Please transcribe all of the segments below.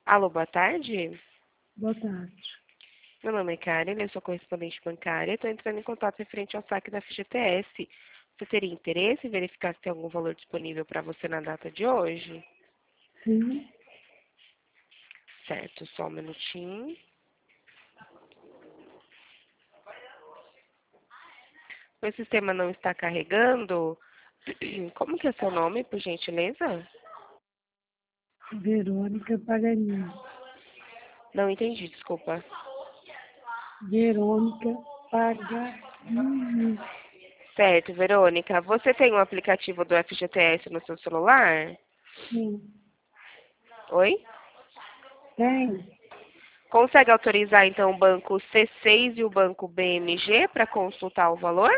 Alô, boa tarde. Boa tarde. Meu nome é Karen, eu sou correspondente bancária. Estou entrando em contato referente ao saque da FGTS. Você teria interesse em verificar se tem algum valor disponível para você na data de hoje? Sim, Certo, só um minutinho. O sistema não está carregando. Como que é seu nome, por gentileza? Verônica Paganini. Não entendi, desculpa. Verônica Paganini. Certo, Verônica. Você tem um aplicativo do FGTS no seu celular? Sim, Oi? tem? Consegue autorizar, então, o banco C6 e o banco BMG para consultar o valor?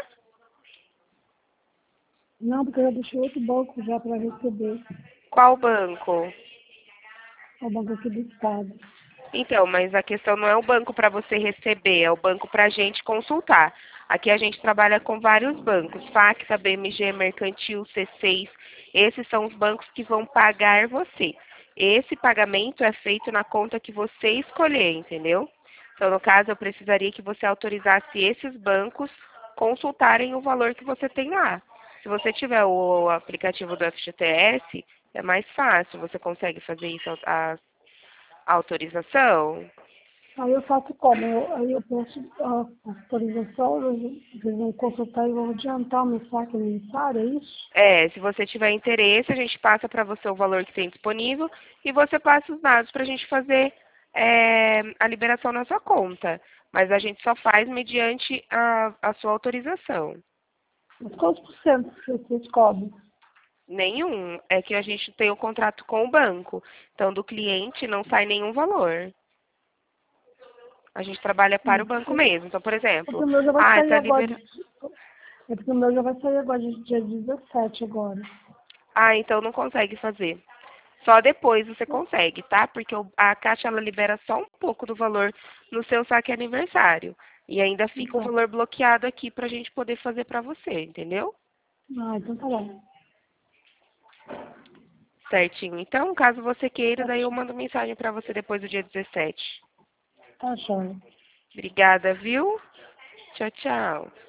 Não, porque eu já deixei outro banco já para receber. Qual banco? É o banco aqui do estado. Então, mas a questão não é o banco para você receber, é o banco para a gente consultar. Aqui a gente trabalha com vários bancos, Facta, BMG, Mercantil, C6. Esses são os bancos que vão pagar você. Esse pagamento é feito na conta que você escolher, entendeu? Então, no caso, eu precisaria que você autorizasse esses bancos consultarem o valor que você tem lá. Se você tiver o aplicativo do FGTS, é mais fácil, você consegue fazer isso a autorização? Aí eu faço como? Aí eu peço a autorização, eles vão consultar e vão adiantar o meu saque mensário, é isso? É, se você tiver interesse, a gente passa para você o valor que tem disponível e você passa os dados para a gente fazer a liberação na sua conta. Mas a gente só faz mediante a sua autorização. Mas quantos por cento que vocês cobram? Nenhum. É que a gente tem o contrato com o banco. Então, do cliente não sai nenhum valor. A gente trabalha para o banco mesmo. Então, por Porque exemplo, o meu já vai sair está agora. liberando. É porque o meu já vai sair agora, dia 17 agora. Então não consegue fazer. Só depois você consegue, tá? Porque a Caixa ela libera só um pouco do valor no seu saque aniversário. E ainda fica o Então, valor bloqueado aqui pra gente poder fazer pra você, entendeu? então tá bom. Certinho. Então, caso você queira, Tá, daí eu mando mensagem pra você depois do dia 17. tá, joia. Obrigada, viu? Tchau, tchau.